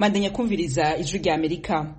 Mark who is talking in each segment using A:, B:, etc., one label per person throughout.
A: Mandanya kumviriza ijwi rya Amerika.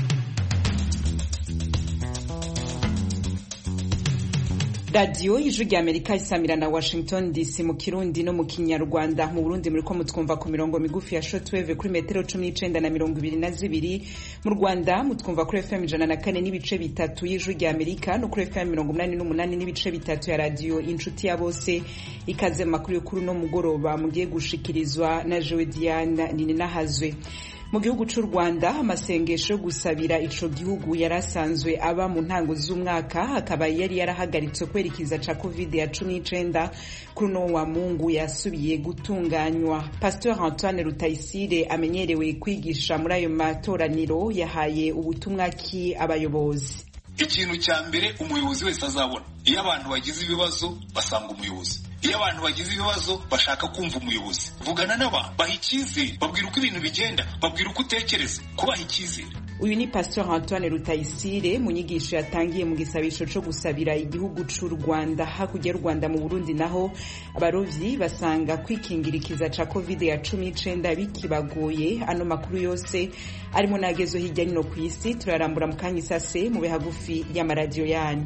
A: Radio ijwi rya Amerika isamira na Washington DC mu Kirundi no mu Kinyarwanda. Mu Burundi muriko mutwumva ku mirongo migufi ya shortwave kuri metero 19 na 22. Mu Rwanda mutwumva kuri FM 104 n'ibice bitatu y'ijwi rya Amerika no kuri FM 88 n'ibice bitatu ya radio Inshuti ya Bose. Ikaze makuru y'ukuru no mugoroba mugiye gushikirizwa na Joe Diane Ninahazwe. Mu gihugu c'u Rwanda amasengesho gusabira ico gihugu yarasanzwe aba mu ntango z'umwaka akaba yari yarahagaritse kwerikiza ca COVID-19 kuri no wa Mungu yasubiye gutunganywa. Pasteur Antoine Rutayisire amenyerewe kwigisha muri ayo matoraniro yahaye ubutumwa ki abayobozi.
B: Ikintu cya mbere umuyobozi wese azabona iyo abantu bagize ibibazo basanga umuyobozi, iyo abantu bagize ibibazo bashaka kumva umuyobozi. Vugana n'abantu, baha icyizere, babwira uko ibintu bigenda, babwira uko utekereza, kubaha icyizere.
A: Uyu ni Pasteur Antoine Rutayisire mu nyigisho yatangiye mu gisabisho cyo gusabira igihugu c'u Rwanda. Hakurya y'u Rwanda mu Burundi naho abarovyi basanga kwikingirikiza ca COVID-19 bikibagoye. Ano makuru yose arimo nagezo hirya no ku isi turarambura mu kanya isase mu bihagufi y'amaradiyo yanyu.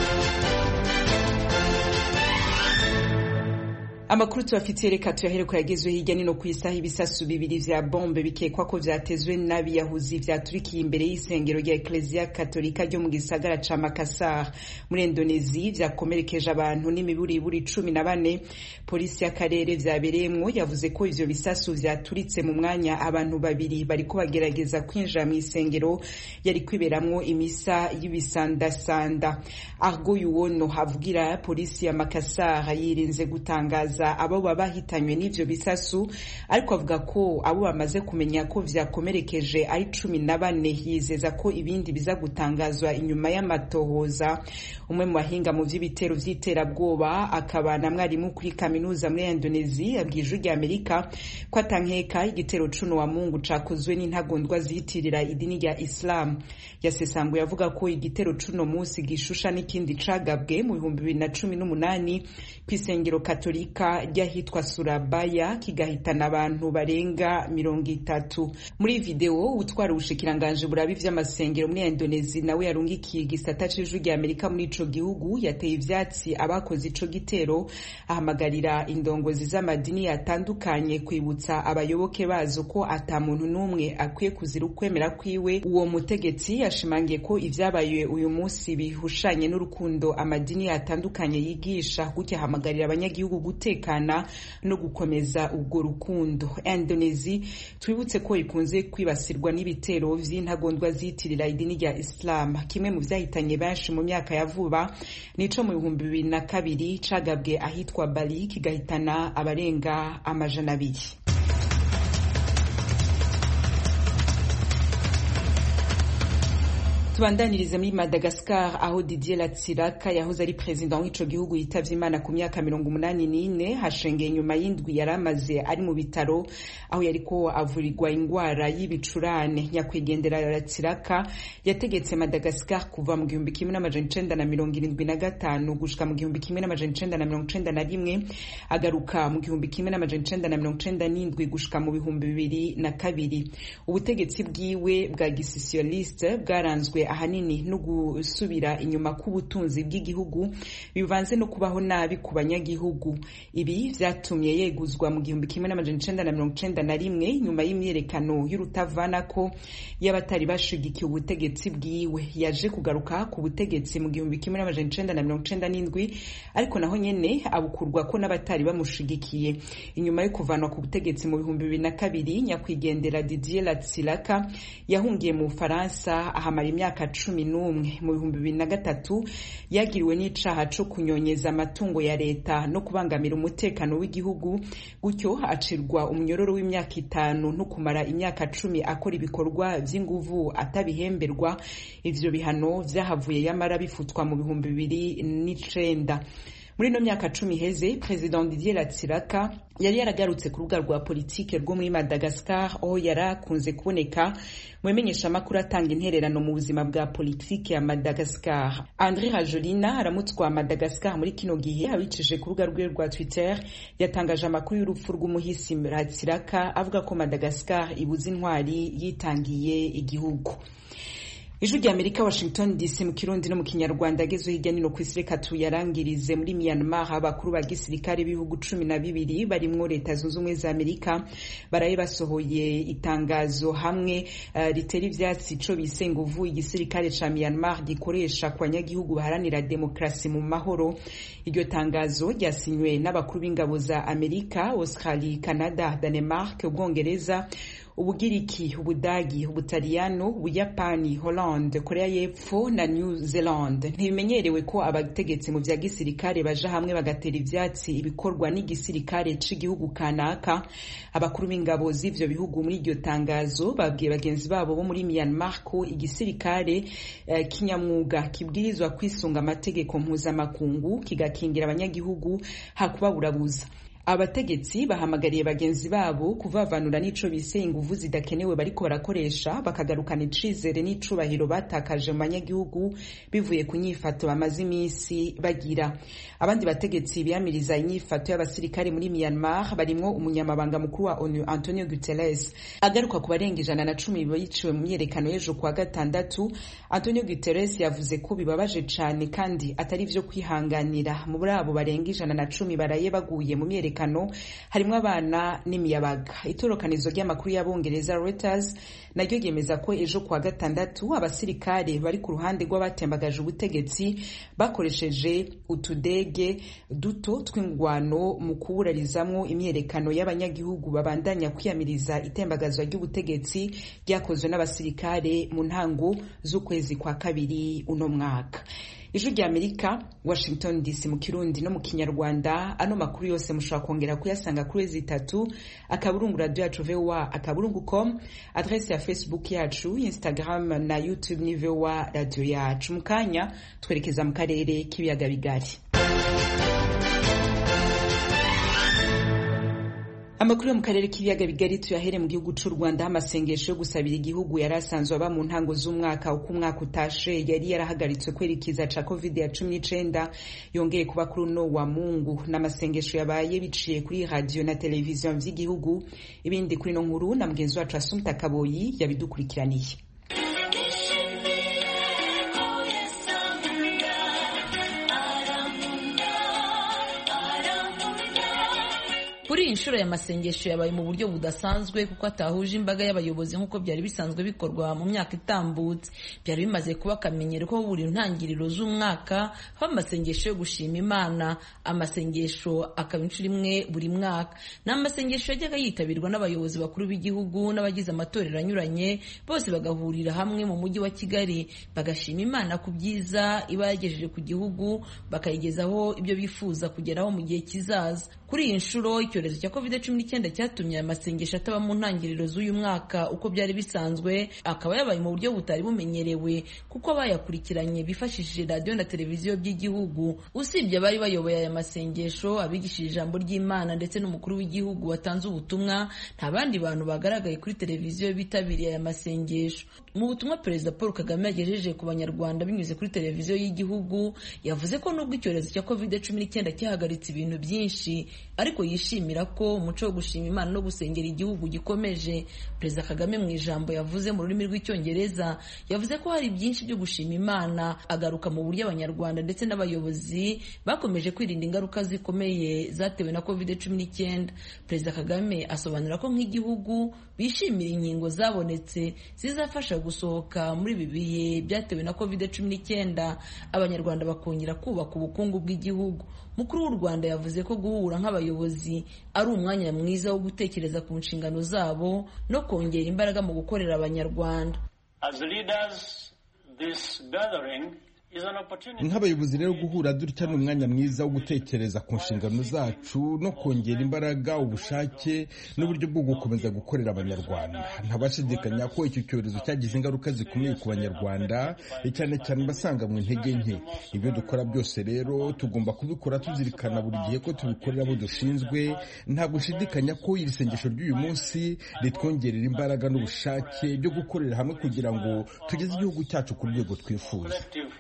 A: Amakuru tubafitiye reka tuyahere ko yagezwe hirya nino ku isaha ibisasu bibiri vya bombe bikekwa ko vyatezwe n'abiyahuzi vyaturikiye imbere y'isengero rya Ecclesia Katolika ryo mu gisagara ca Makassar muri Indonesia, vyakomerekeje abantu n'imiburiburi 14. Polisi y'akarere vyabereyemwo yavuze ko ivyo bisasu vyaturitse mu mwanya abantu babiri bariko bagerageza kwinjira mu isengero yari kwiberamwo imisa y'ibisandasanda. Argo Yuwono havugira polisi ya Makassar yirinze gutangaza abo babahitanywe n'ivyo bisasu, ariko avuga ko abo bamaze kumenya ko vyakomerekeje ari 14. Yizeza ko ibindi biza gutangazwa inyuma y'amatohoza. Umwe mu bahinga mu vy'ibitero vy'iterabwoba akaba na mwarimu kuri kaminuza muri Indonesia yabwije rya Amerika ko atankeka igitero cuno wa Mungu cakozwe n'intagondwa ziyitirira idini rya Islam. Yasesanguye avuga ko igitero cuno munsi gishusha n'ikindi cagabwe mu 2018 kw'isengero Katolika ryahitwa Surabaya kigahitana abantu barenga 30. Muri video utwara ubushikiranganje burabi vy'amasengero muri Indonesia nawe yarungikiye igisata c'ijwi rya Amerika muri ico gihugu yateye ivyatsi abakoze ico gitero, ahamagarira indongozi z'amadini yatandukanye kwibutsa abayoboke bazo ko ata muntu n'umwe akwiye kuzira ukwemera kwiwe. Uwo mutegetsi yashimangiye ko ivyabaye uyu munsi bihushanye n'urukundo amadini yatandukanye yigisha, gutya hamagarira abanyagihugu gutekana no gukomeza ubwo rukundo. Indonesia twibutse ko ikunze kwibasirwa n'ibitero vy'intagondwa zitirira idini rya Islam. Kimwe mu vyahitanye benshi mu myaka ya vuba nico mu 2002 cagabwe ahitwa Bali kigahitana abarenga 200. Tubandanirize muri Madagascar aho Didier Ratsiraka yahoze ari president w'ico gihugu yitavye Imana ku myaka 84. Hashengeye nyuma y'indwi yaramaze ari mu bitaro aho yariko avurirwa ingwara y'ibicurane. Nyakwigendera Ratsiraka yategetse Madagascar kuva mu 1975 gushika mu 1991 agaruka mu 1997 gushika mu 2002. Ubutegetsi bwiwe bwa gisocialiste bwaranzwe ahanini no gusubira inyuma k'ubutunzi bw'igihugu bivanze no kubaho nabi ku banyagihugu. Ibi vyatumye yeguzwa mu 1991 nyuma y'imyerekano y'urutavanako y'abatari bashigikiye ubutegetsi bwiwe. Yaje kugaruka ku butegetsi mu 1997 ariko naho nyene abukurwa ko n'abatari bamushigikiye. Inyuma yo kuvanwa ku butegetsi mu 2002 nyakwigendera Didier Ratsiraka yahungiye mu Faransa ahamara imyaka 11. Mu 2003 yagiriwe n'icaha co kunyonyeza amatungo ya leta no kubangamira umutekano w'igihugu, gutyo acirwa umunyororo w'imyaka 5 no kumara imyaka 10 akora ibikorwa vy'inguvu atabihemberwa. Ivyo bihano vyahavuye yamara bifutwa mu 2009. muri no myaka 10 iheze President Didier Ratsiraka yari yaragarutse ku rubuga rwa politike rwo muri Madagascar aho yarakunze kuboneka mu bimenyesha makuru atanga intererano mu buzima bwa politike ya Madagascar. André Rajolina aramutswa Madagascar muri kino gihe abicije ku rubuga rwe rwa Twitter yatangaje amakuru y'urupfu rw'umuhisi Ratsiraka avuga ko Madagascar ibuze intwari yitangiye igihugu. Ijwi rya Amerika Washington DC mu Kirundi no mu Kinyarwanda agezo hirya nino kw'isi reka tuyarangirize muri Myanmar. Abakuru ba gisirikare b'ibihugu 12 barimwo Leta Zunze Ubumwe za Amerika baraye basohoye itangazo hamwe ritera ivyatsi ico bise nguvu igisirikare ca Myanmar gikoresha kwa nyagihugu baharanira demokrasi mu mahoro. Iryo tangazo ryasinywe n'abakuru b'ingabo za Amerika, Australia, Canada, Denmark, Ubwongereza, Ubugiriki, Ubudagi, Ubutaliyano, Ubuyapani, Hollande, Korea y'Epfo na New Zealand. Ntibimenyerewe ko abategetsi mu vya gisirikare baja hamwe bagatera ivyatsi ibikorwa n'igisirikare c'igihugu kanaka. Abakuru b'ingabo z'ivyo bihugu muri iryo tangazo babwiye bagenzi babo bo muri Myanmar ko igisirikare kinyamwuga kibwirizwa kwisunga amategeko mpuzamakungu kigakingira abanyagihugu hakubaburabuza. Abategetsi bahamagariye bagenzi babo kuvavanura n'ico bise inguvu zidakenewe bariko barakoresha bakagarukana icizere n'icubahiro batakaje mu banyagihugu bivuye ku nyifato bamaze imisi bagira. Abandi bategetsi biyamiriza inyifato y'abasirikare muri Myanmar barimwo umunyamabanga mukuru wa ONU Antonio Guterres. Agaruka ku barenga 110 biciwe mu myerekano y'ejo kwa gatandatu, Antonio Guterres yavuze ko bibabaje cane kandi atari vyo kwihanganira. Mu burabo barenga 110 baraye baguye mu myerekano harimwo abana n'imiyabaga. Itorokanizo ry'amakuru y'Abongereza Reuters naryo ryemeza ko ejo kwa gatandatu abasirikare bari ku ruhande rw'abatembagaje ubutegetsi bakoresheje utudege duto tw'ingwano mu kuburarizamwo imyerekano y'abanyagihugu babandanya kwiyamiriza itembagazwa ry'ubutegetsi ryakozwe n'abasirikare mu ntango z'ukwezi kwa kabiri uno mwaka. Ijwi rya Amerika Washington DC mu Kirundi no mu Kinyarwanda. Ano makuru yose mushobora kongera kuyasanga kuri Z3 akaburungu radio yacu VOA@com, adresse ya Facebook yacu, Instagram na YouTube ni VOA radio yacu. Mukanya twerekeza mu karere k'ibiyaga bigari. Amakuru yo mu karere k'ibiyaga bigari tuyahere mu gihugu c'u Rwanda. Amasengesho yo gusabira igihugu yarasanzwe aba mu ntango z'umwaka uko umwaka utashe yari yarahagaritswe kwerekiza ca COVID-19 yongeye kuba kuri no wa Mungu. N'amasengesho yabaye biciye kuri radio na televiziyo vy'igihugu. Ibindi kuri no nkuru na mugenzi wacu Asumta Kaboyi yabidukurikiraniye.
C: Kuri inshuro ya masengesho yabaye mu buryo budasanzwe kuko atahuje imbaga y'abayobozi nk'uko byari bisanzwe bikorwa mu myaka itambutse. Byari bimaze kuba akamenyero ko buri ntangiriro z'umwaka haba amasengesho yo gushima Imana. Amasengesho akaba inshuro imwe buri mwaka. N'amasengesho yajyaga yitabirwa n'abayobozi bakuru b'igihugu n'abagize amatorero anyuranye, bose bagahurira hamwe mu mujyi wa Kigali bagashima Imana ku byiza iba yagejeje ku gihugu, bakayigezaho ibyo bifuza kugeraho mu gihe kizaza. Kuri iyi nshuro icyorezo cya COVID-19 cyatumye aya masengesho ataba mu ntangiriro z'uyu mwaka uko byari bisanzwe, akaba yabaye mu buryo butari bumenyerewe kuko abayakurikiranye bifashishije radio na televiziyo by'igihugu. Usibye abari bayoboye aya masengesho, abigishije ijambo ry'Imana ndetse n'umukuru w'igihugu watanze ubutumwa, nta bandi bantu bagaragaye kuri televiziyo bitabiriye aya masengesho. Mu butumwa Perezida Paul Kagame yagejeje ku Banyarwanda binyuze kuri televiziyo y'igihugu, yavuze ko nubwo icyorezo cya COVID-19 cyahagaritse ibintu byinshi, ariko yishimira ko umuco wo gushima Imana no gusengera igihugu gikomeje. Perezida Kagame mu ijambo yavuze mu rurimi rw'icyongereza yavuze ko hari byinshi byo gushima Imana, agaruka mu buryo Abanyarwanda ndetse n'abayobozi bakomeje kwirinda ingaruka zikomeye zatewe na COVID-19. Perezida Kagame asobanura ko nk'igihugu bishimira inkingo zabonetse zizafasha gusohoka muri ibi bihe byatewe na COVID-19, Abanyarwanda bakongera kubaka ubukungu bw'igihugu. Mukuru w'u Rwanda yavuze ko guhura nk'abayobozi ari umwanya mwiza wo gutekereza ku nshingano zabo no kongera imbaraga mu gukorera Abanyarwanda.
D: As leaders, this gathering nk'abayobozi rero guhura dutya ni umwanya mwiza wo gutekereza ku nshingano zacu no kongera imbaraga, ubushake n'uburyo bwo gukomeza gukorera abanyarwanda. Ntabashidikanya ko iki cyorezo cyagize ingaruka zikomeye ku banyarwanda, cyane cyane basanga mu intege nke. Ibyo dukora byose rero tugomba kubikora tuzirikana buri gihe ko tubikorera abo dushinzwe. Nta gushidikanya ko iri sengesho ry'uyu munsi ritwongerera imbaraga n'ubushake byo gukorera hamwe kugira ngo tugeze igihugu cyacu ku rwego twifuza.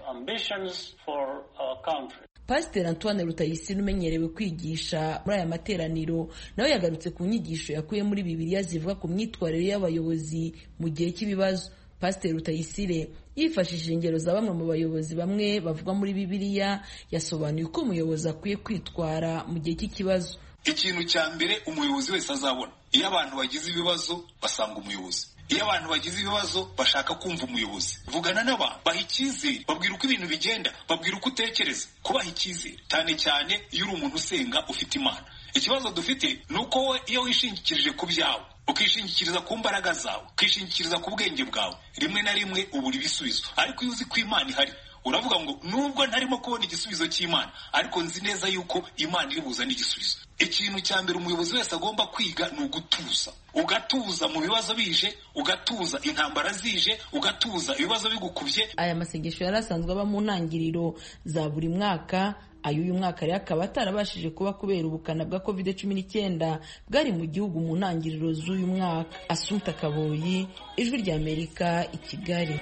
C: Pasiteri Antoine Rutayisire umenyerewe kwigisha muri aya materaniro nawe yagarutse ku nyigisho yakuye muri Bibiliya zivuga ku myitwarire y'abayobozi mu gihe cy'ibibazo. Pasiteri Rutayisire yifashishije ingero za bamwe mu bayobozi bamwe bavugwa muri Bibiliya, yasobanuye uko umuyobozi akwiye kwitwara mu gihe cy'ikibazo.
B: Ikintu cya mbere umuyobozi wese azabona, iyo abantu bagize ibibazo basanga umuyobozi. Iyo abantu bagize ibibazo bashaka kumva umuyobozi. Vugana n'abantu, baha icyizere, babwira uko ibintu bigenda, babwira uko utekereza. Kubaha icyizere, cyane cyane iyo uri umuntu usenga ufite Imana. Ikibazo dufite ni uko wowe iyo wishingikirije ku byawe, ukishingikiriza ku mbaraga zawe, ukishingikiriza ku bwenge bwawe, rimwe na rimwe ubura ibisubizo. Ariko iyo uzi ko Imana ihari, uravuga ngo nubwo ntarimo kubona igisubizo cy'Imana, ariko nzi neza yuko Imana iri buzane igisubizo. Ikintu cya mbere umuyobozi wese agomba kwiga ni ugutuza. Ugatuza mu bibazo bije, ugatuza intambara zije, ugatuza ibibazo bigukubye.
C: Aya masengesho yari asanzwe aba mu ntangiriro za buri mwaka. Uyu mwaka rero akaba atarabashije kuba kubera ubukana bwa COVID-19 bwari mu gihugu mu ntangiriro z'uyu mwaka. Assumpta Kaboyi, Ijwi ry'Amerika, i Kigali.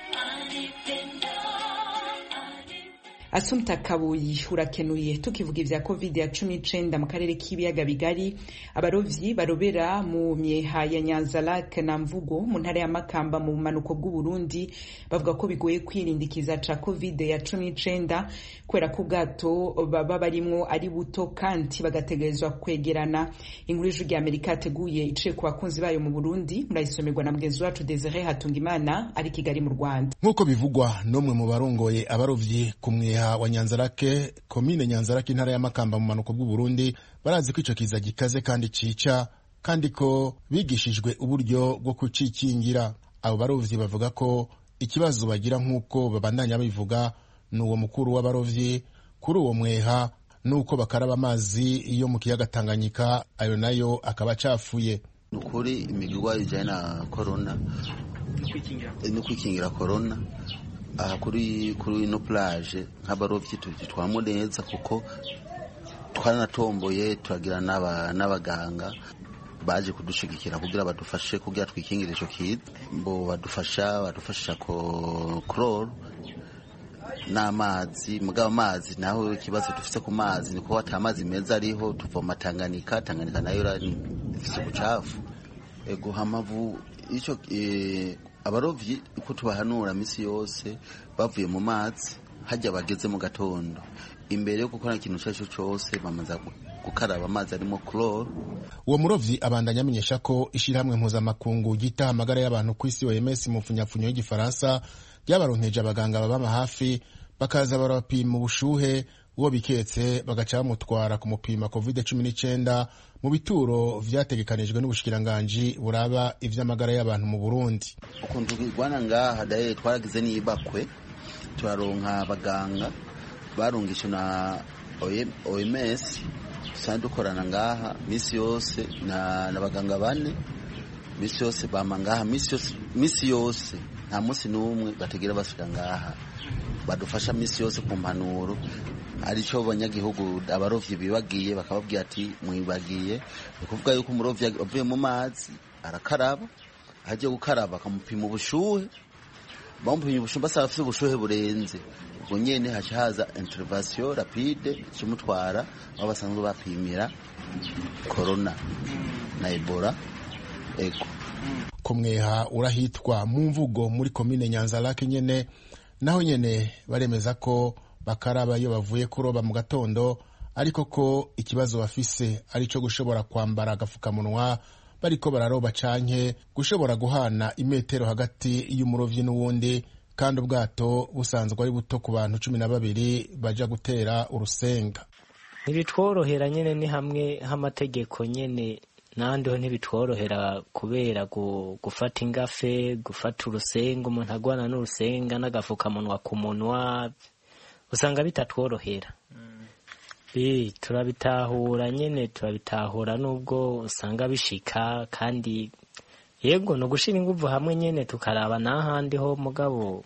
A: Assumpta Kaboyi, urakenuye. Tukivuga ivya COVID-19 mu karere k'ibiyaga bigari, abarovyi barobera mu myeha ya Nyanza-Lac na Mvugo mu ntara ya Makamba mu bumanuko bw'u Burundi bavuga ko bigoye kwirindikiza ca COVID-19 kubera ko ubwato baba barimwo ari buto kandi bagategerezwa kwegerana. Inkuru y'Ijwi ry'Amerika yateguye iciye ku bakunzi bayo mu Burundi, murayisomerwa na mugenzi wacu Desire Hatungimana ari Kigali mu Rwanda.
E: Nk'uko bivugwa n'umwe mu barongoye abarovyi ku mweha wa Nyanza-Lac, komine Nyanza-Lac, intara ya Makamba mu manuko bw'u Burundi, barazi ko ico kiza gikaze kandi cica, kandi ko bigishijwe uburyo bwo kucikingira. Abo barovyi bavuga ko ikibazo bagira nk'uko babandanya bivuga n'uwo mukuru w'abarovyi kuri uwo mweha nuko bakaraba amazi iyo mu kiyaga Tanganyika, ayo nayo akaba acafuye.
F: Nukuri imigirwa ijanye na corona no kwikingira corona kuri ino plage nk'abarovyi twitwamo neza kuko twaranatomboye, turagira n'abaganga baje kudushigikira kugira badufashe kugira twikingire ico kiza. Mbo badufasha ko chloro n'amazi. Mugabo amazi naho ikibazo dufise ku mazi niko atamazi meza ariho, tuvoma Tanganyika nayo ifise ubucafu. Ego hamavu ico abarovyi uko tubahanura misi yose bavuye mu mazi hajya bageze mu gatondo, imbere yo gukora ikintu cyose cyose bamaza gukaraba amazi arimo chloro.
E: Uwo murovyi abandanya amenyesha ko ishirahamwe mpuzamakungu gita amagara y'abantu ku isi OMS mu funyafunyo y'igifaransa ryabaronkeje abaganga baba hafi bakaza barapima ubushuhe, uwo biketse bagaca bamutwara ku mupima COVID-19 mu bituro vyategekanijwe n'ubushikiranganji buraba ivy'amagara y'abantu mu Burundi.
F: Ukuntu rwana ngaha daye twaragize n'ibakwe, turaronka abaganga barungisha na OMS, sandu korana ngaha misi yose na baganga bane, misi yose bama ngaha, misi yose nta munsi n'umwe bategera basubira ngaha, badufasha misi yose ku mpanuro. Arico abanyagihugu abarovyi bibagiye bakababwira ati mwibagiye, ukuvuga yuko umurovyi avuye mu mazi arakaraba, aje gukaraba akamupima ubushuhe, bamupimye ubushuhe basaba afite ubushuhe burenze, ubwo nyene haca haza intervention rapide kimutwara aho basanzwe bapimira corona na Ebola. Ego
E: kumweha urahitwa mu Mvugo muri komine Nyanza-Lac nyene, naho nyene baremeza ko bakaraba iyo bavuye kuroba mu gatondo, ariko ko ikibazo bafise ari cyo gushobora kwambara agafukamunwa bariko bararoba canke gushobora guhana imetero hagati y'umurovyi n'uwundi, kandi ubwato busanzwe ari buto ku bantu 12 baja gutera urusenga.
G: Ntibitworohera nyene ni hamwe h'amategeko nyene, nandiho ntibitworohera kubera gufata ingafe, gufata urusenga, umuntu agwana n'urusenga n'agafukamunwa ku munwa, usanga bitatworohera. Turabitahura nyene, turabitahura nubwo usanga bishika, kandi yego no gushira inguvu hamwe nyene tukaraba n'ahandi ho, mugabo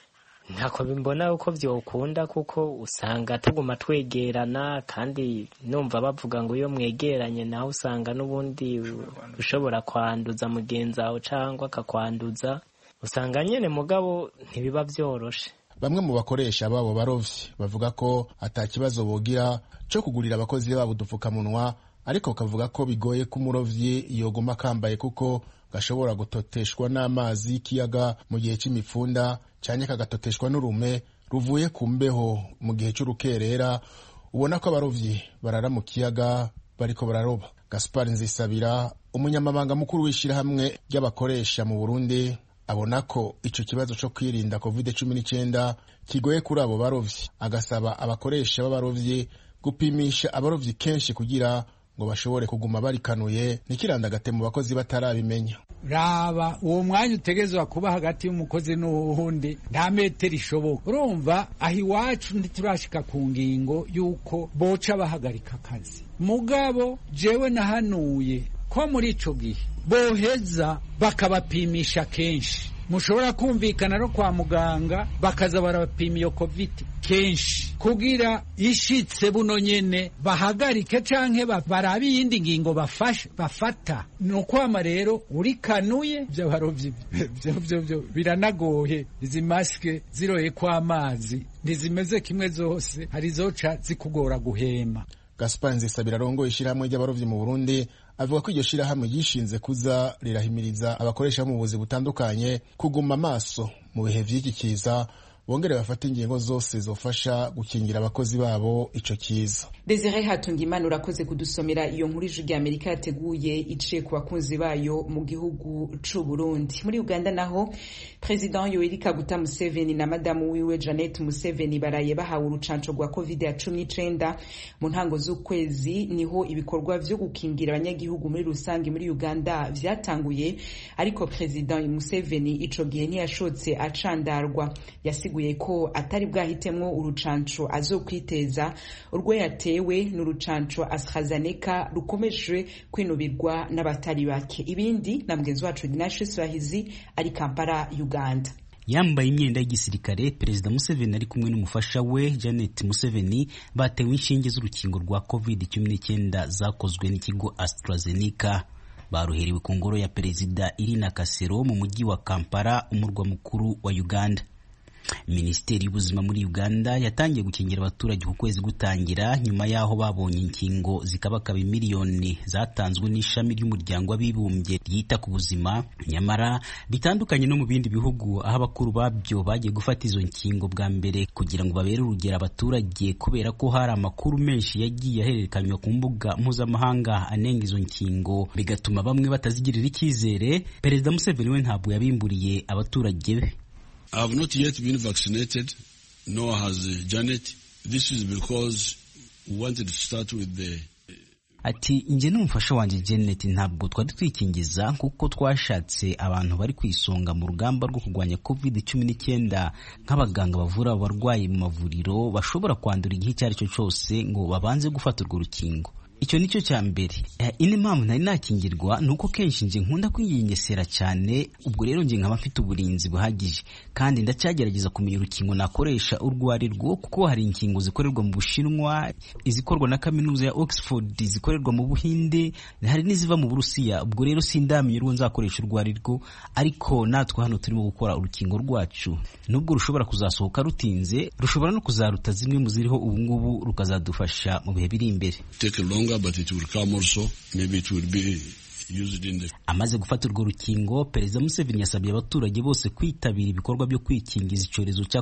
G: ntako bimbona uko vyokunda, kuko usanga tuguma twegerana, kandi numva bavuga ngo iyo mwegeranye naho usanga n'ubundi ushobora kwanduza mugenzi wawe cyangwa akakwanduza, usanga nyene mugabo ntibiba vyoroshe.
E: Bamwe mu bakoresha babo barovyi bavuga ko atakibazo bogira cyo kugurira abakozi babo udupfukamunwa, ariko kavuga ko bigoye ko umurovyi yoguma kambaye kuko gashobora gutoteshwa n'amazi y'ikiyaga mu gihe c'imifunda, cyane kagatoteshwa n'urume ruvuye ku mbeho mu gihe c'urukerera. Ubona ko abarovyi barara mu kiyaga bariko bararoba. Gaspard Nzisabira, umunyamabanga mukuru w'ishirahamwe ry'abakoresha mu Burundi, abona ko ico kibazo co kwirinda COVID-19 kigoye kuri abo barovyi, agasaba abakoresha b'abarovyi gupimisha abarovyi kenshi kugira ngo bashobore kuguma barikanuye nikirandagate mu bakozi batarabimenya.
H: Raba uwo mwanya utegezwa kuba hagati y'umukozi n'uwundi nta metero ishoboka. Urumva aho iwacu ntiturashika ku ngingo y'uko boca bahagarika akazi, mugabo jewe nahanuye ko muri ico gihe boheza bakabapimisha kenshi. Mushobora kumvikana no kwa muganga bakaza barabapima iyo COVID kenshi kugira ishitse buno nyene bahagarike canke barabe iyindi ngingo bafata. Nukwama rero urikanuye vy'abarovyi vyo biranagoye. Izi maske ziroye kwa amazi ntizimeze kimwe zose, hari zoca zikugora guhema.
E: Gaspard Nzisabira arongoye ishirahamwe ry'abarovyi mu Burundi avuga ko iryo shirahamwe yishinze kuza rirahimiriza abakoresha mu buzi butandukanye kuguma amaso mu bihe vy'iki kiza, bongere bafata ingingo zose zofasha gukingira abakozi babo ico kiza.
A: Desire Hatungimana urakoze kudusomera iyo nkuru ijwi ry'Amerika yateguye iciye ku bakunzi bayo mu gihugu c'u Burundi. Muri Uganda naho President Yoweri Kaguta Museveni na madamu wiwe Janet Museveni baraye bahawe urucanco rwa COVID-19 mu ntango z'ukwezi, niho ibikorwa vyo gukingira abanyagihugu muri rusangi muri Uganda vyatanguye, ariko President Museveni ico gihe ntiyashotse acandarwa. Yasiguye ko atari bwahitemwo urucanco azokwiteza, urwo yatewe n'urucanco AstraZeneca rukomejwe kwinubirwa n'abatari bake. Ibindi na mugenzi wacu Dinashe Swahizi ari Kampala, Uganda.
I: Yambaye imyenda y'igisirikare, Perezida Museveni ari kumwe n'umufasha we Janet Museveni batewe inshinge z'urukingo rwa COVID-19 zakozwe n'ikigo AstraZeneca. Baruherewe ku ngoro ya Perezida Irina Kasero mu mujyi wa Kampala, umurwa mukuru wa Uganda. Minisiteri y'ubuzima muri Uganda yatangiye gukingira abaturage ku kwezi gutangira, nyuma yaho babonye inkingo zikabakaba miliyoni zatanzwe n'ishami ry'umuryango w'abibumbye ryita ku buzima. Nyamara bitandukanye no mu bindi bihugu aho abakuru babyo bagiye gufata izo nkingo bwa mbere kugira ngo babere urugero abaturage, kubera ko hari amakuru menshi yagiye ahererekanywa ku mbuga mpuzamahanga anenga izo nkingo, bigatuma bamwe batazigirira icyizere. Perezida Museveni we ntabwo yabimburiye abaturage be.
J: I have not yet been vaccinated, nor has Janet. This is because we wanted to start with the...
I: Ati nje n'umufasha wanje Janet ntabwo twari twikingiza kuko twashatse abantu bari kwisonga mu rugamba rwo kurwanya COVID-19 nk'abaganga bavura abarwayi mu mavuriro bashobora kwandura igihe cyari cyo cyose ngo babanze gufata urwo rukingo. Icyo nicyo cya mbere. Ine mpamvu nari nakingirwa nuko kenshi nje nkunda kwiyengesera cyane, ubwo rero nje nkaba mfite uburinzi buhagije, kandi ndacyagerageza kumenya urukingo nakoresha urwari rwo, kuko hari inkingo zikorerwa mu Bushinwa, izikorwa na kaminuza ya Oxford, zikorerwa mu Buhinde, hari n'iziva mu Burusiya. Ubwo rero sindamenye urwo nzakoresha urwari rwo, ariko natwe hano turimo gukora urukingo rwacu. Nubwo rushobora kuzasohoka rutinze, rushobora no kuzaruta zimwe mu ziriho ubu ngubu, rukazadufasha mu bihe biri imbere.
J: But it will come also, maybe it will be used in the...
I: Amaze gufata urwo rukingo, Perezida Museveni yasabye abaturage bose kwitabira ibikorwa byo kwikingiza icyorezo cya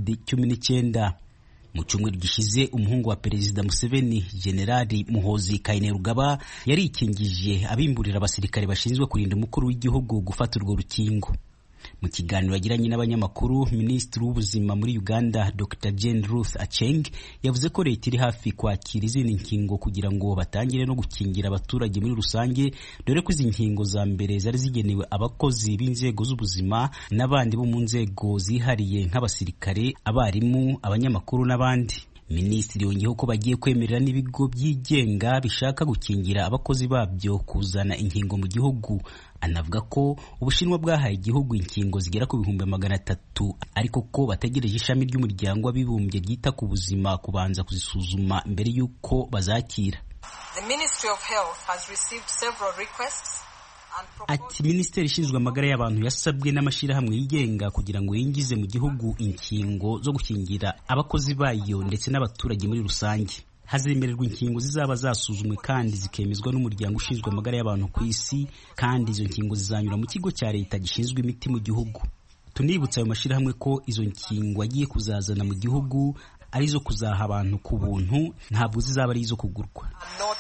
I: COVID-19. Mu cyumweru gishize umuhungu wa Perezida Museveni, Generali Muhoozi Kainerugaba, yarikingije abimburira abasirikare bashinzwe kurinda umukuru w'igihugu gufata urwo rukingo. Mu kiganiro yagiranye n'abanyamakuru, Minisitiri w'Ubuzima muri Uganda Dr Jane Ruth Acheng yavuze ko leta iri hafi kwakira izindi nkingo kugira ngo batangire no gukingira abaturage muri rusange, dore ko izi nkingo za mbere zari zigenewe abakozi b'inzego z'ubuzima n'abandi bo mu nzego zihariye nk'abasirikare, abarimu, abanyamakuru n'abandi. Minisitiri yongeyeho ko bagiye kwemerera n'ibigo byigenga bishaka gukingira abakozi babyo kuzana inkingo mu gihugu. Anavuga ko Ubushinwa bwahaye igihugu inkingo zigera ku 300,000 ariko ko bategereje ishami ry'umuryango w'abibumbye ryita ku buzima kubanza kuzisuzuma mbere y'uko bazakira.
K: The Ministry of Health has received several requests.
I: Ati Minisiteri ishinzwe amagara y'abantu yasabwe n'amashyirahamwe yigenga kugira ngo yinjize mu gihugu inkingo zo gukingira abakozi bayo ndetse n'abaturage muri rusange. Hazemererwa inkingo zizaba zasuzumwe kandi zikemezwa n'umuryango ushinzwe amagara y'abantu ku isi, kandi izo nkingo zizanyura mu kigo cya leta gishinzwe imiti mu gihugu. Tunibutsa ayo mashyirahamwe ko izo nkingo agiye kuzazana mu gihugu ari zo kuzaha abantu ku buntu, ntabwo zizaba ari izo kugurwa.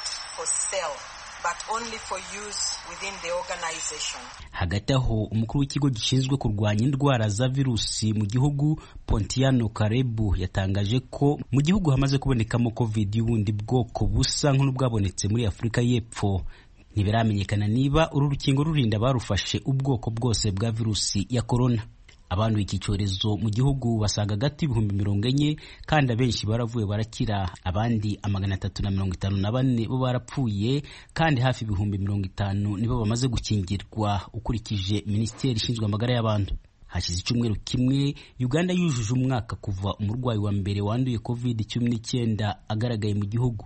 I: Hagati aho, umukuru w'ikigo gishinzwe kurwanya indwara za virusi mu gihugu Pontiano Karebu yatangaje ko mu gihugu hamaze kubonekamo COVID y'ubundi bwoko busa nk'ubwabonetse muri Afurika y'Epfo. Ntibiramenyekana niba uru rukingo rurinda barufashe ubwoko bwose bwa virusi ya corona. Abanduye iki cyorezo mu gihugu basaga gati 40,000 kandi abenshi baravuye barakira, abandi 354 bo barapfuye kandi hafi 50,000 nibo bamaze gukingirwa, ukurikije Minisiteri ishinzwe amagara y'abantu. Hashize icyumweru kimwe Uganda yujuje umwaka kuva umurwayi wa mbere wanduye COVID-19 agaragaye mu gihugu.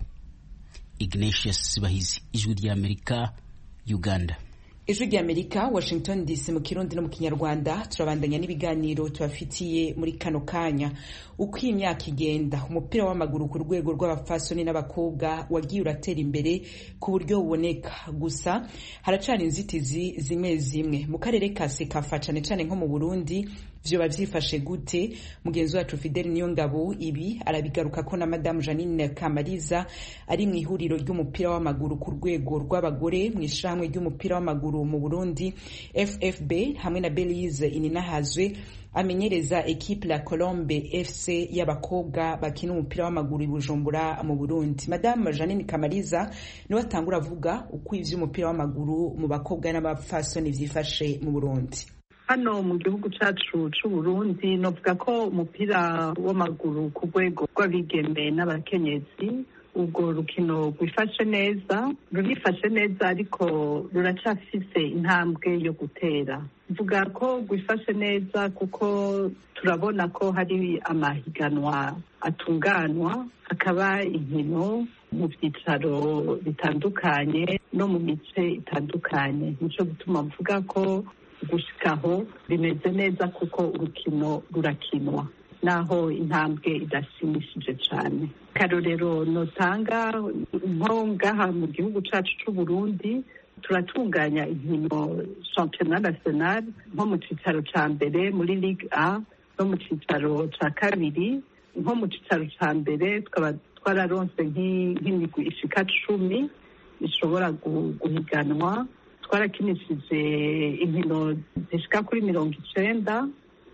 I: Ignatius Bahizi, Ijwi ry'Amerika, Uganda.
A: Ijwi ry'Amerika, Washington DC, mu Kirundi no mu Kinyarwanda. Turabandanya n'ibiganiro tubafitiye muri kano kanya. Uko imyaka igenda, umupira w'amaguru ku rwego rw'abafasoni n'abakobwa wagiye uratera imbere ku buryo buboneka, gusa haracana inzitizi zimwe zimwe. Mu karere ka Sekafa cane cane nko mu Burundi, vyo bavyifashe gute? Mugenzi wacu Fidel Niyongabo ibi arabigaruka ko na Madame Janine Kamariza ari mu ihuriro ry'umupira w'amaguru ku rwego rw'abagore mu ishamwe ry'umupira w'amaguru mu Burundi FFB, hamwe na Belize Ininahazwe amenyereza equipe la Colombe FC y'abakobwa bakina umupira w'amaguru i Bujumbura mu Burundi. Madame Janine Kamariza niwe atangura avuga uko ivy'umupira w'amaguru mu bakobwa n'abafasoni vyifashe mu Burundi.
L: Hano mu gihugu cacu c'u Burundi novuga ko umupira w'amaguru ku rwego rw'abigeme n'abakenyezi ubwo rukino rwifashe neza, rurifashe neza ariko ruracafise intambwe yo gutera. Mvuga ko rwifashe neza kuko turabona ko hari amahiganwa atunganwa, hakaba inkino mu byicaro bitandukanye no mu mice itandukanye. Nico gutuma mvuga ko gushikaho bimeze neza kuko urukino rurakinwa naho intambwe idashimishije cyane. Karorero notanga nko ngaha mu gihugu cacu c'u Burundi turatunganya inkino championnat national nko mu cicaro ca mbere muri Ligue A no mu cicaro ca kabiri. Nko mu cicaro ca mbere twaba twararonse nk'imigwi ishika 10 ishobora guhiganwa. Twarakinishije inkino zishika kuri 90.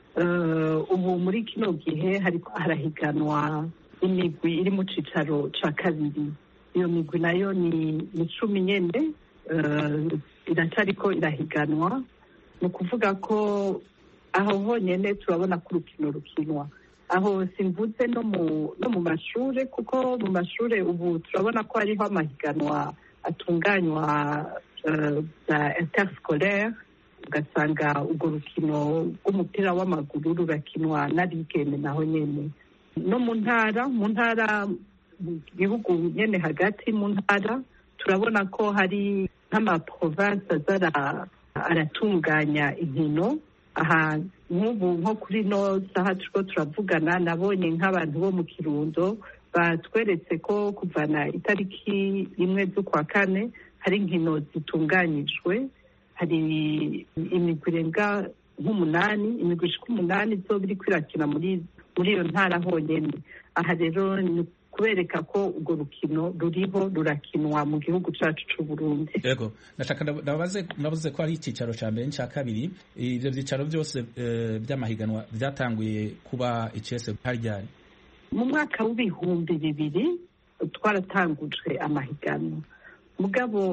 L: Ubu muri kino gihe harahiganwa imigwi iri mu cicaro ca kabiri. Iyo migwi nayo ni 10 nyene iracariko irahiganwa. Ni ukuvuga ko aho honyene turabona ko urukino rukinwa. Aho simvuze no mu mashure, kuko mu mashure ubu turabona ko hariho amahiganwa atunganywa za interscolaire, ugasanga urwo rukino rw'umupira w'amaguru rurakinwa n'abigeme naho nyene. No mu ntara mu gihugu nyene hagati mu ntara turabona ko hari nk'amaprovince aratunganya inkino. Aha nk'ubu nko kuri no saha turiko turavugana nabonye nk'abantu bo mu Kirundo batweretse ko kuvana itariki 1 z'ukwa kane hari inkino zitunganyijwe. Hari imigwi irenga imigwi ishika 8 izoba iriko irakina muri iyo ntara honyene. Aha rero ni kubereka ko urwo rukino ruriho rurakinwa mu gihugu cyacu cy'u Burundi.
M: Yego, nashaka navuze ko ari icyicaro cya mbere n'icya kabiri. Ibyo byicaro byose by'amahiganwa byatanguye kuba icese haryari?
L: Mu mwaka w'ibihumbi 2000 twaratangujwe amahiganwa, mugabo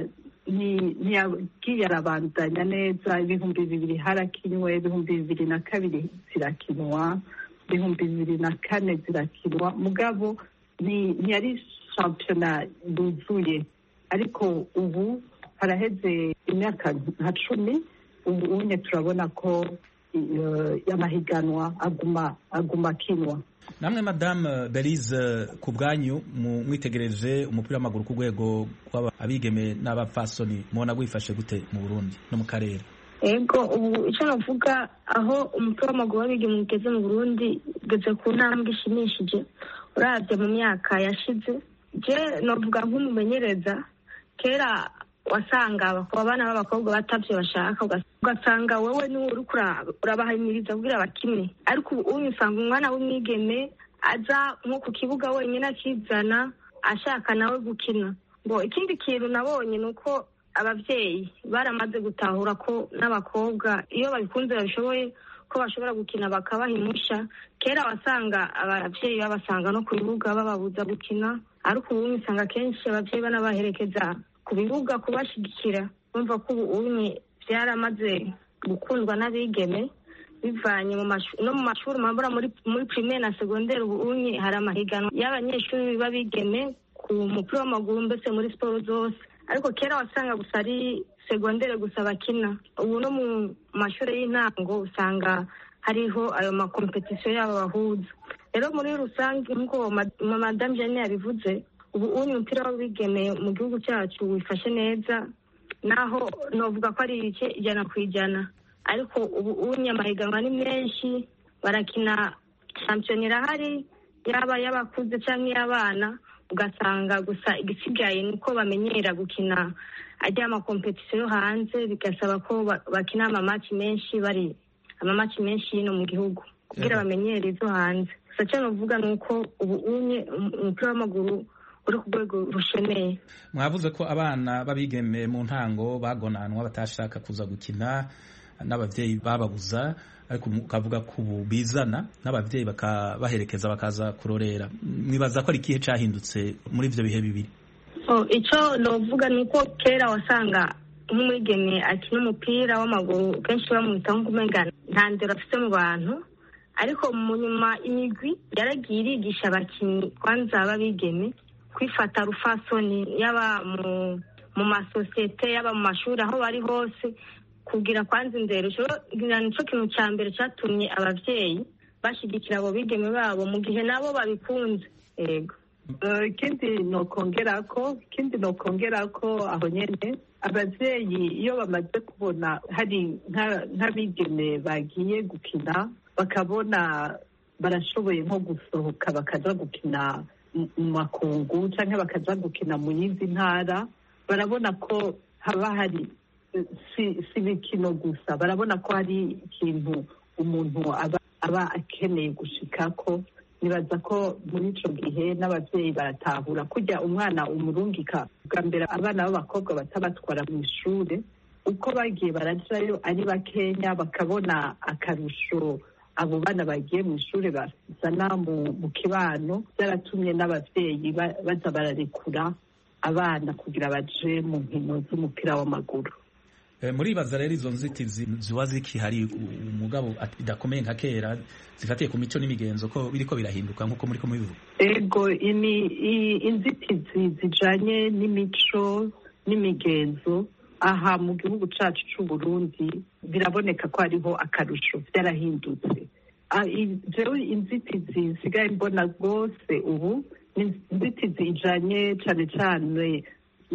L: ntiyagiye arabandanya neza. 2000 harakinwe, 2002 zirakinwa, 2004 zirakinwa, mugabo ntiyari shampiyona yuzuye. Ariko ubu haraheze imyaka nka 10, ubu unye turabona ko amahiganwa aguma akinwa.
M: Namwe Madame Belize, ku bwanyu mwitegereje umupira w'amaguru ku rwego rw'abigeme n'abapfasoni, mubona wifashe gute mu Burundi no mu karere?
N: Ego, ubu icyo navuga, aho umupira w'amaguru w'abigeme ugeze mu Burundi ugeze ku ntambwe ishimishije uravye mu myaka yashize. Je novuga nk'umumenyereza, kera wasanga abana b'abakobwa batavyo bashaka, ugasanga wewe ni uriko urabahimiriza kugira bakine, ariko ubu usanga umwana w'umwigeme aza nko ku kibuga wenyine akizana ashaka nawe gukina. Ngo ikindi kintu nabonye nuko abavyeyi baramaze gutahura ko n'abakobwa iyo babikunze babishoboye ko bashobora gukina bakabahimusha. Kera wasanga abavyeyi babasanga no ku bibuga bababuza gukina, ariko ubu usanga kenshi abavyeyi banabaherekeza ku bibuga kubashigikira. Bumva ko ubu byaramaze gukundwa n'abigeme bivanye no mu mashuri mabura muri primaire na secondaire. Ubu hari amahiganwa y'abanyeshuri babigeme ku mupira w'amaguru, mbese muri sport zose. Ariko kera wasanga gusa ari secondaire gusa bakina. Ubu no mu mashuri y'intango usanga hariho ayo makompetisiyo yabo bahuza. Rero muri rusange nk'uko Madame Jeanne yabivuze, ubu umupira w'abigeme mu gihugu cyacu wifashe neza, naho novuga ko ari ibice 100%. Ariko ubu amahiganwa ni menshi, barakina shampiyona irahari, yaba y'abakuze cyangwa y'abana, ugasanga gusa igisigaye nuko bamenyera gukina ajya amakompetisiyo yo hanze, bigasaba ko bakina amamaci menshi hino mu gihugu kugira bamenyere izo hanze. Gusa cyo novuga nuko ubu umupira w'amaguru uri ku rwego rushemeye.
M: Mwavuze ko abana babigeme mu ntango bagonanwa batashaka kuza gukina n'abavyeyi bababuza, ariko ukavuga ko ubu bizana n'abavyeyi bakabaherekeza bakaza kurorera. Mwibaza ko ari ikihe cahindutse muri ivyo bihe bibiri?
N: Ico novuga nuko kera wasanga nk'umwigeme akina umupira w'amaguru kenshi bamwita nk'umenga nta ndero afite mu bantu, ariko mu nyuma imigwi yaragiye irigisha abakinyi kwanza babigeme kwifata rufasoni, yaba mu masosiyete yaba mu mashuri aho bari hose, kugira kwanza indero. Nico kintu cya mbere cyatumye abavyeyi bashigikira abo bigeme babo mu gihe nabo babikunze. Yego,
L: ikindi nokongera ko aho nyene abavyeyi iyo bamaze kubona hari nk'abigeme bagiye gukina, bakabona barashoboye nko gusohoka bakaja gukina mu makungu cyangwa bakaja gukina mu yindi ntara, barabona ko haba hari si imikino gusa, barabona ko hari ikintu umuntu aba akeneye gushikako. Nibaza ko muri ico gihe n'abavyeyi baratahura kujya umwana umurungika bwa mbere. Abana b'abakobwa batabatwara mu ishure, uko bagiye barajayo ari bakenya, bakabona akarusho abo bana bagiye mu ishure bazana mu kibano, byaratumye n'abavyeyi baza bararekura abana kugira baje mu nkino z'umupira w'amaguru.
M: Muribaza rero izo nzitizi ziba zikihari umugabo idakomeye nka kera zifatiye ku mico n'imigenzo ko biriko birahinduka nk'uko muriko mubivuga?
L: Ego, inzitizi zijanye n'imico n'imigenzo aha mu gihugu cacu c'u Burundi biraboneka ko hariho akarusho, vyarahindutse. Jewe inzitizi nsigaye mbona rwose ubu ni inzitizi ijanye cane cane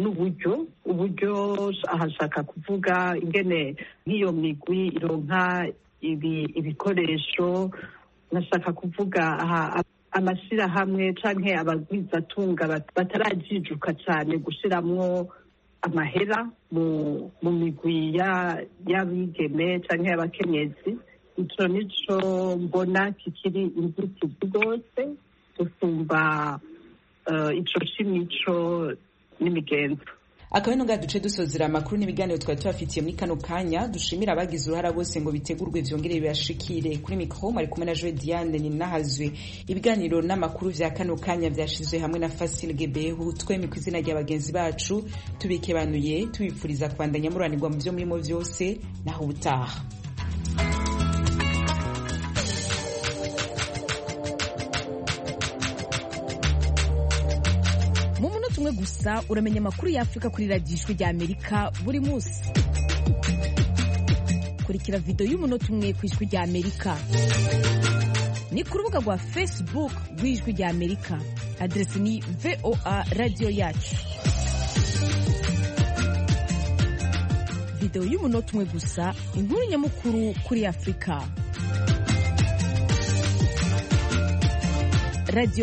L: uburyo ahashaka kuvuga ingene nk'iyo migwi ironka ibikoresho. Nashaka kuvuga amashirahamwe canke abagwizatunga batarajijuka cane gushiramwo amahera mu migwi y'abigeme canke y'abakenyezi. Ico nico mbona kikiri inzitizi rwose gusumba ico c'imico n'imigenzo.
A: akaba ino ngaha duce dusozera amakuru n'ibiganiro twari tubafitiye muri kano kanya. Dushimira abagize uruhara bose ngo bitegurwe vyongere bibashikire. Kuri mikro ari kumwe na Joe Diane Ninahazwe. Ibiganiro n'amakuru vya kano kanya vyashizwe hamwe na Fasil Gebehu. Twemye kw'izina rya bagenzi bacu tubikebanuye tubipfuriza kwandanya muranirwa mu vyo murimo vyose naho ubutaha.
O: umwe gusa uramenya amakuru ya Afrika kuri radiyo ijwi rya Amerika buri munsi. Kurikira video y'umunota umwe ku ijwi rya Amerika ni ku rubuga rwa Facebook rw'ijwi rya Amerika. Adresi ni VOA radio yacu. Video y'umunota umwe gusa, inkuru nyamukuru kuri Afrika. Radio